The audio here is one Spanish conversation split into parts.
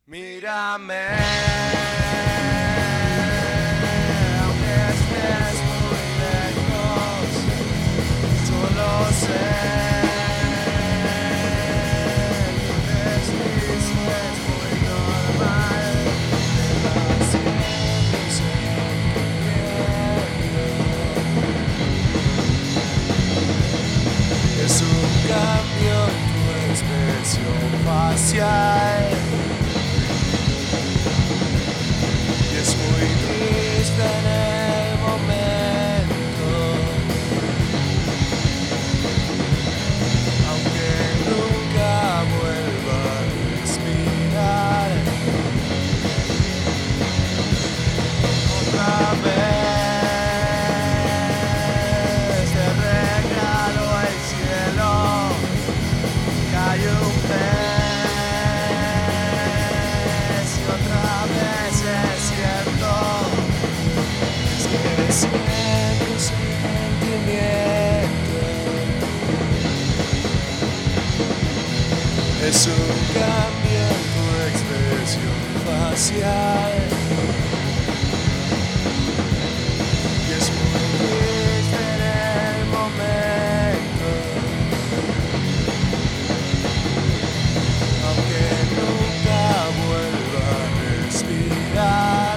Mírame, aunque estés muy lejos, solo sé que esto es muy normal. Es un cambio en tu expresión facial. Es muy triste en el momento, aunque nunca vuelva a respirar. Otra vez te regalo el cielo, cae un pez y otra vez es cierto. Siento sentimiento, es un cambio en tu expresión facial. Y es muy triste en el momento, aunque nunca vuelva a respirar.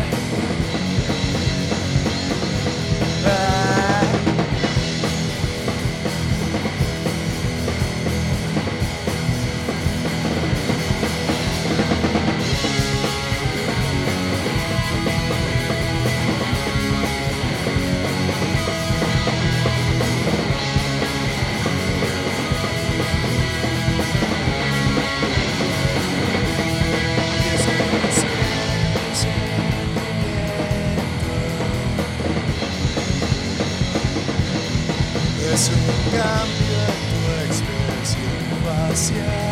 Es un cambio en tu expresión facial.